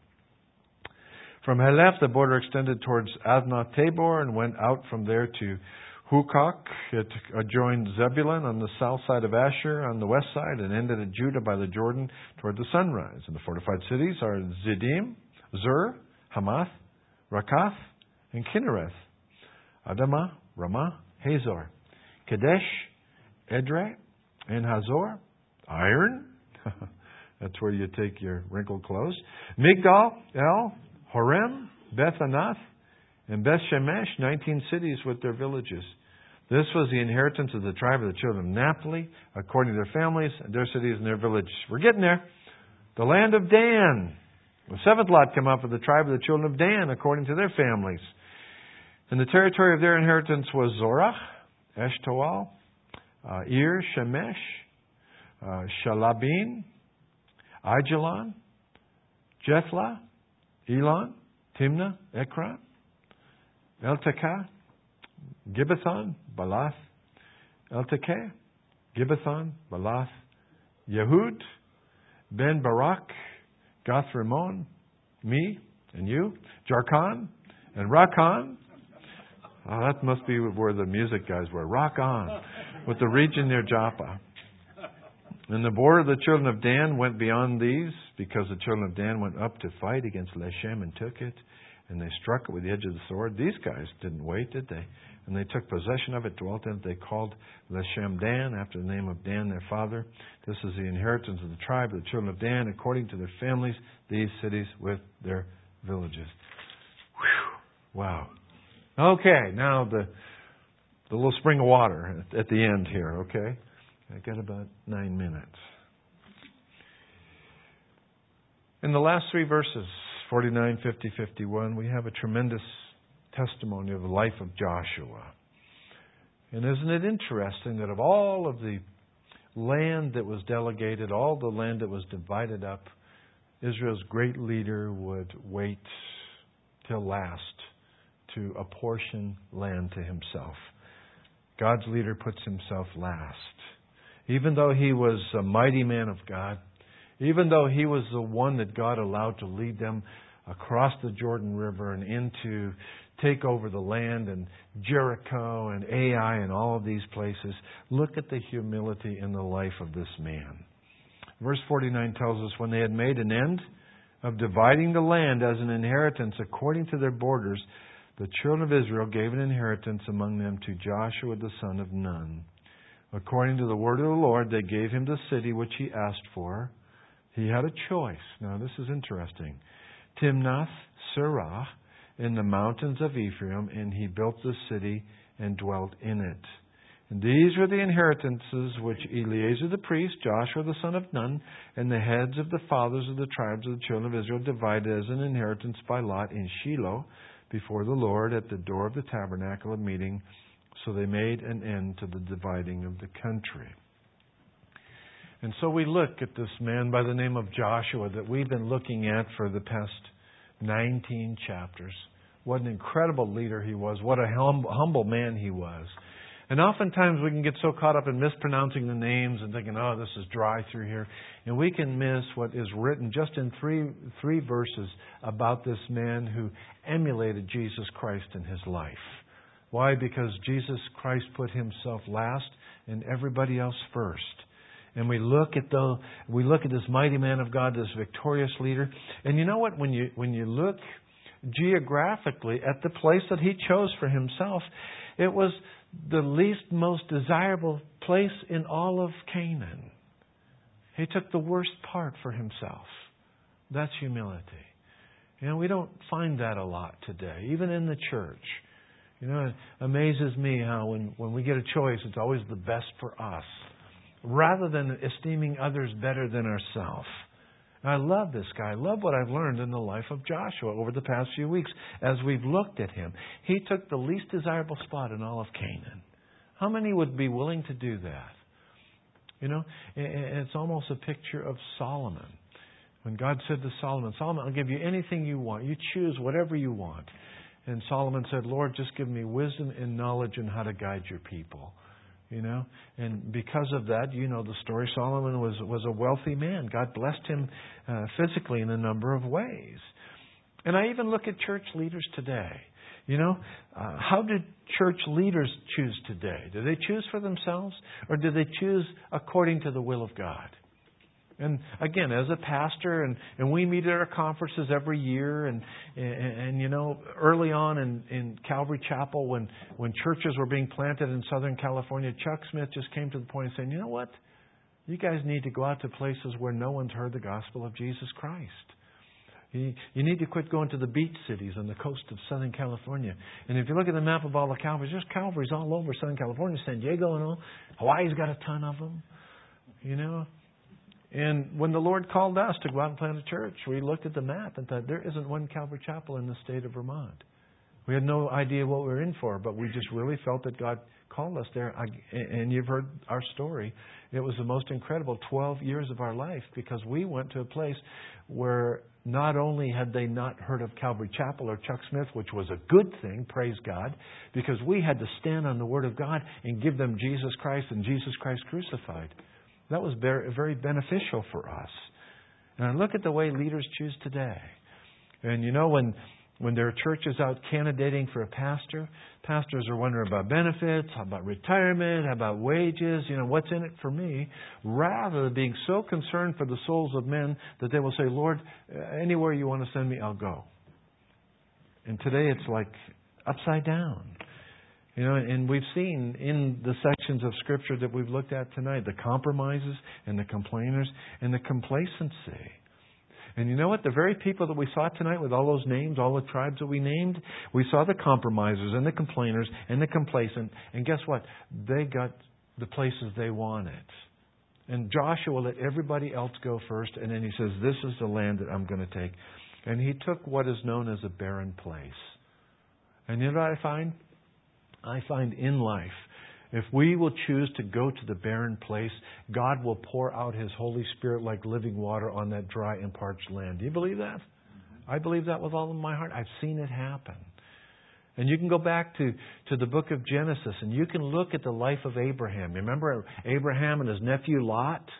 From Heleph, the border extended towards Adnath Tabor and went out from there to Hukok. It adjoined Zebulun on the south side of Asher on the west side and ended at Judah by the Jordan toward the sunrise. And the fortified cities are Ziddim, Zur, Hamath, Rakath, and Kinnereth, Adamah, Ramah, Hazor, Kadesh, Edrei, and Hazor, Iron. That's where you take your wrinkled clothes. Migdal, El, Horem, Beth Anath, and Beth Shemesh, nineteen cities with their villages. This was the inheritance of the tribe of the children of Naphtali, according to their families, and their cities and their villages. We're getting there. The land of Dan. The seventh lot came out for the tribe of the children of Dan, according to their families. And the territory of their inheritance was Zorah, Eshtaol, uh, Ir, Shemesh, uh, Shalabin, Aijalon, Jethlah, Elon, Timnah, Ekron, Eltekah, Gibbethon, Balath, Eltekeh, Gibbethon, Balath, Yehud, Ben Barak, Gath Rimmon, me and you, Jarkon, and Rakan. Oh, that must be where the music guys were. Rock on, with the region near Joppa. And the border of the children of Dan went beyond these, because the children of Dan went up to fight against Leshem and took it, and they struck it with the edge of the sword. These guys didn't wait, did they? And they took possession of it, dwelt in it. They called Leshem Dan, after the name of Dan, their father. This is the inheritance of the tribe of the children of Dan, according to their families, these cities with their villages. Whew. Wow. Okay, now the the little spring of water at, at the end here, okay? I've got about nine minutes. In the last three verses, forty-nine, fifty, fifty-one, we have a tremendous testimony of the life of Joshua. And isn't it interesting that of all of the land that was delegated, all the land that was divided up, Israel's great leader would wait till last to apportion land to himself. God's leader puts himself last. Even though he was a mighty man of God, even though he was the one that God allowed to lead them across the Jordan River and into take over the land, and Jericho and Ai and all of these places. Look at the humility in the life of this man. Verse forty-nine tells us, when they had made an end of dividing the land as an inheritance according to their borders, the children of Israel gave an inheritance among them to Joshua the son of Nun. According to the word of the Lord, they gave him the city which he asked for. He had a choice. Now, this is interesting. Timnath Serah in the mountains of Ephraim, and he built the city and dwelt in it. And these were the inheritances which Eleazar the priest, Joshua the son of Nun, and the heads of the fathers of the tribes of the children of Israel divided as an inheritance by lot in Shiloh before the Lord at the door of the tabernacle of meeting. So they made an end to the dividing of the country. And so we look at this man by the name of Joshua that we've been looking at for the past nineteen chapters. What an incredible leader he was. What a hum- humble man he was. And oftentimes we can get so caught up in mispronouncing the names and thinking, oh, this is dry through here. And we can miss what is written just in three three verses about this man who emulated Jesus Christ in his life. Why? Because Jesus Christ put himself last and everybody else first. And we look at the we look at this mighty man of God, this victorious leader. And you know what? When you when you look geographically at the place that he chose for himself, it was the least most desirable place in all of Canaan. He took the worst part for himself. That's humility. You know, we don't find that a lot today, even in the church. You know, it amazes me how when, when we get a choice, it's always the best for us, rather than esteeming others better than ourselves. I love this guy. I love what I've learned in the life of Joshua over the past few weeks as we've looked at him. He took the least desirable spot in all of Canaan. How many would be willing to do that? You know, it's almost a picture of Solomon. When God said to Solomon, Solomon, I'll give you anything you want. You choose whatever you want. And Solomon said, Lord, just give me wisdom and knowledge on how to guide your people. You know, and because of that, you know the story. Solomon was was a wealthy man. God blessed him uh, physically in a number of ways. And I even look at church leaders today. You know, uh, how do church leaders choose today? Do they choose for themselves, or do they choose according to the will of God? And again, as a pastor, and, and we meet at our conferences every year, and, and, and you know, early on in, in Calvary Chapel, when, when churches were being planted in Southern California, Chuck Smith just came to the point of saying, you know what? You guys need to go out to places where no one's heard the gospel of Jesus Christ. You, you need to quit going to the beach cities on the coast of Southern California. And if you look at the map of all the Calvaries, there's Calvaries all over Southern California, San Diego and all. Hawaii's got a ton of them, you know. And when the Lord called us to go out and plant a church, we looked at the map and thought, there isn't one Calvary Chapel in the state of Vermont. We had no idea what we were in for, but we just really felt that God called us there. And you've heard our story. It was the most incredible twelve years of our life, because we went to a place where not only had they not heard of Calvary Chapel or Chuck Smith, which was a good thing, praise God, because we had to stand on the Word of God and give them Jesus Christ and Jesus Christ crucified. That was very, very beneficial for us. And I look at the way leaders choose today. And you know, when when there are churches out candidating for a pastor, pastors are wondering about benefits, how about retirement, how about wages, you know, what's in it for me, rather than being so concerned for the souls of men that they will say, Lord, anywhere you want to send me, I'll go. And today it's like upside down. You know, and we've seen in the sections of Scripture that we've looked at tonight, the compromises and the complainers and the complacency. And you know what? The very people that we saw tonight with all those names, all the tribes that we named, we saw the compromisers and the complainers and the complacent. And guess what? They got the places they wanted. And Joshua let everybody else go first, and then he says, this is the land that I'm going to take. And he took what is known as a barren place. And you know what I find? I find in life, if we will choose to go to the barren place, God will pour out His Holy Spirit like living water on that dry and parched land. Do you believe that? Mm-hmm. I believe that with all of my heart. I've seen it happen. And you can go back to, to the book of Genesis, and you can look at the life of Abraham. Remember Abraham and his nephew Lot?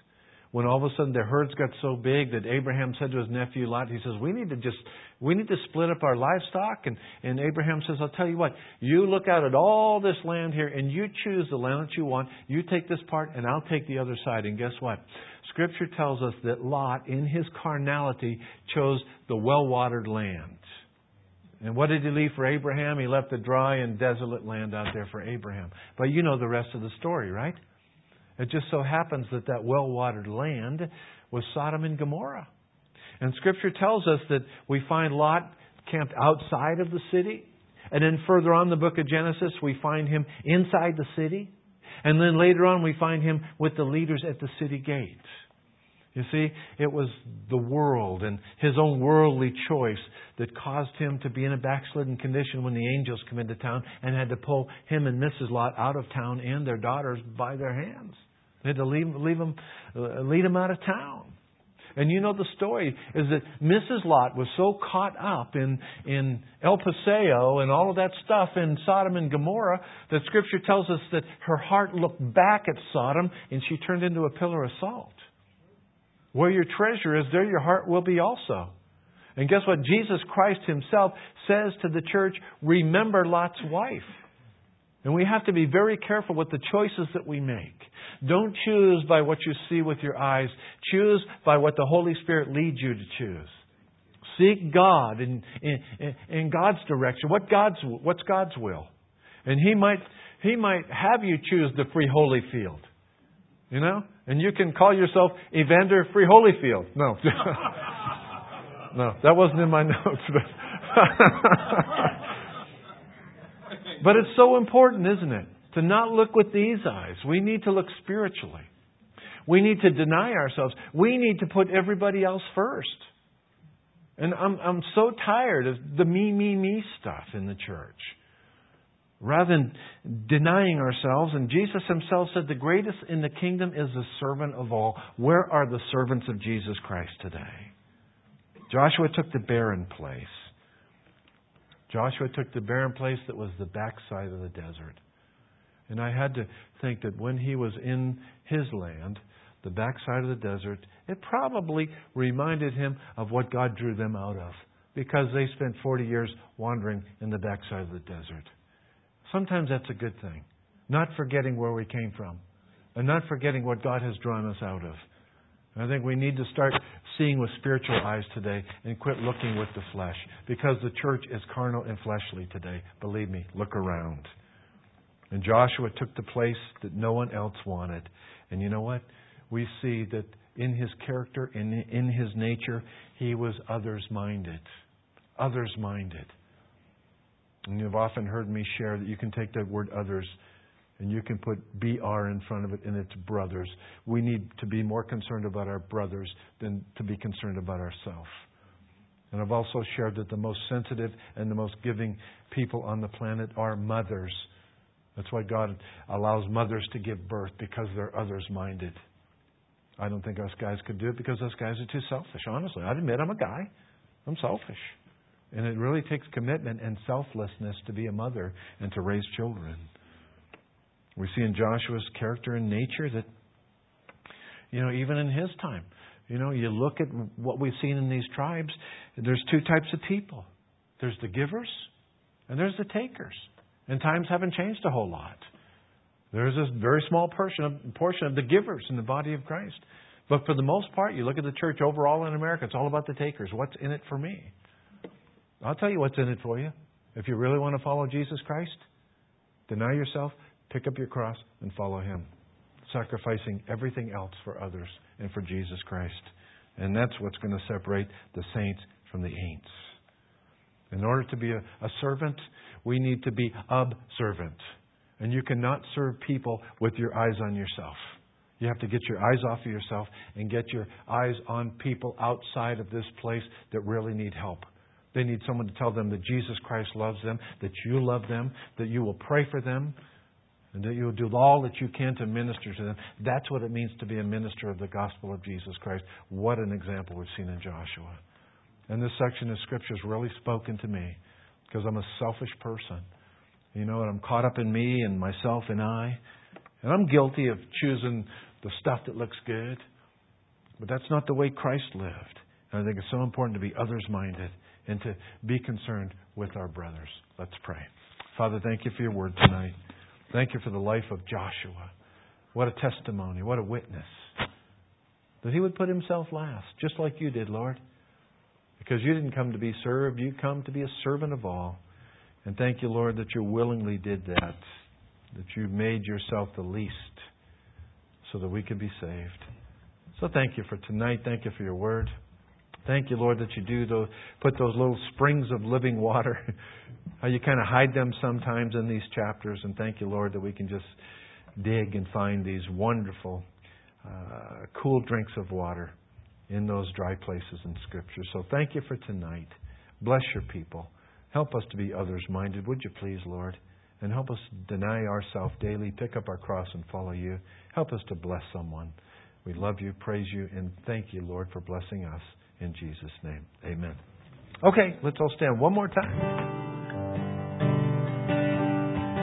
when all of a sudden their herds got so big that Abraham said to his nephew Lot, he says, we need to just, we need to split up our livestock. And, and Abraham says, I'll tell you what, you look out at all this land here and you choose the land that you want. You take this part and I'll take the other side. And guess what? Scripture tells us that Lot, in his carnality, chose the well-watered land. And what did he leave for Abraham? He left the dry and desolate land out there for Abraham. But you know the rest of the story, right? It just so happens that that well-watered land was Sodom and Gomorrah. And Scripture tells us that we find Lot camped outside of the city. And then further on in the book of Genesis, we find him inside the city. And then later on, we find him with the leaders at the city gate. You see, it was the world and his own worldly choice that caused him to be in a backslidden condition when the angels come into town and had to pull him and Missus Lot out of town and their daughters by their hands. They had to leave, leave them, uh, lead them out of town. And you know the story is that Missus Lot was so caught up in, in El Paseo and all of that stuff in Sodom and Gomorrah that Scripture tells us that her heart looked back at Sodom and she turned into a pillar of salt. Where your treasure is, there your heart will be also. And guess what? Jesus Christ Himself says to the church, remember Lot's wife. And we have to be very careful with the choices that we make. Don't choose by what you see with your eyes. Choose by what the Holy Spirit leads you to choose. Seek God in, in, in God's direction. What God's, what's God's will? And He might, He might have you choose the Free Holyfield. You know? And you can call yourself Evander Free Holyfield. No. No, that wasn't in my notes. But it's so important, isn't it? To not look with these eyes. We need to look spiritually. We need to deny ourselves. We need to put everybody else first. And I'm I'm so tired of the me, me, me stuff in the church. Rather than denying ourselves, and Jesus Himself said the greatest in the kingdom is the servant of all. Where are the servants of Jesus Christ today? Joshua took the barren place. Joshua took the barren place that was the backside of the desert. And I had to think that when he was in his land, the backside of the desert, it probably reminded him of what God drew them out of. Because they spent forty years wandering in the backside of the desert. Sometimes that's a good thing. Not forgetting where we came from. And not forgetting what God has drawn us out of. And I think we need to start seeing with spiritual eyes today and quit looking with the flesh. Because the church is carnal and fleshly today. Believe me, look around. And Joshua took the place that no one else wanted. And you know what? We see that in his character, in, in his nature, he was others-minded. Others-minded. And you've often heard me share that you can take that word others and you can put B R in front of it and it's brothers. We need to be more concerned about our brothers than to be concerned about ourselves. And I've also shared that the most sensitive and the most giving people on the planet are mothers. That's why God allows mothers to give birth, because they're others-minded. I don't think us guys could do it because us guys are too selfish, honestly. I admit I'm a guy. I'm selfish. And it really takes commitment and selflessness to be a mother and to raise children. We see in Joshua's character and nature that, you know, even in his time, you know, you look at what we've seen in these tribes, there's two types of people. There's the givers and there's the takers. And times haven't changed a whole lot. There's a very small portion of, portion of the givers in the body of Christ. But for the most part, you look at the church overall in America, it's all about the takers. What's in it for me? I'll tell you what's in it for you. If you really want to follow Jesus Christ, deny yourself, pick up your cross, and follow Him. Sacrificing everything else for others and for Jesus Christ. And that's what's going to separate the saints from the ain'ts. In order to be a, a servant, we need to be observant. And you cannot serve people with your eyes on yourself. You have to get your eyes off of yourself and get your eyes on people outside of this place that really need help. They need someone to tell them that Jesus Christ loves them, that you love them, that you will pray for them, and that you will do all that you can to minister to them. That's what it means to be a minister of the gospel of Jesus Christ. What an example we've seen in Joshua. And this section of Scripture has really spoken to me because I'm a selfish person. You know, and I'm caught up in me and myself and I. And I'm guilty of choosing the stuff that looks good. But that's not the way Christ lived. And I think it's so important to be others-minded and to be concerned with our brothers. Let's pray. Father, thank you for your word tonight. Thank you for the life of Joshua. What a testimony. What a witness. That he would put himself last, just like you did, Lord. Because you didn't come to be served. You come to be a servant of all. And thank you, Lord, that you willingly did that. That you made yourself the least so that we could be saved. So thank you for tonight. Thank you for your word. Thank you, Lord, that you do those, put those little springs of living water. How you kind of hide them sometimes in these chapters. And thank you, Lord, that we can just dig and find these wonderful, uh, cool drinks of water in those dry places in Scripture. So thank you for tonight. Bless your people. Help us to be others-minded. Would you please, Lord? And help us deny ourselves daily, pick up our cross and follow you. Help us to bless someone. We love you, praise you, and thank you, Lord, for blessing us. In Jesus' name, amen. Okay, let's all stand one more time.